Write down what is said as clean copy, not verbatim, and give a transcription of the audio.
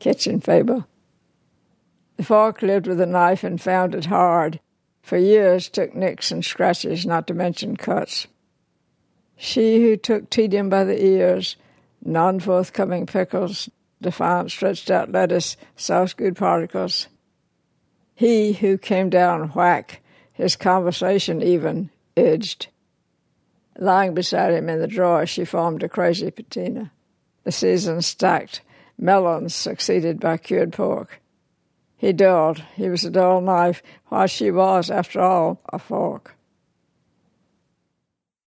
kitchen fable. The fork lived with a knife and found it hard. For years took nicks and scratches, not to mention cuts. She who took tedium by the ears, non-forthcoming pickles, defiant stretched-out lettuce, sauce-good particles. He who came down whack, his conversation even edged. Lying beside him in the drawer, she formed a crazy patina. The season stacked, melons succeeded by cured pork. He dulled. He was a dull knife, while she was, after all, a fork.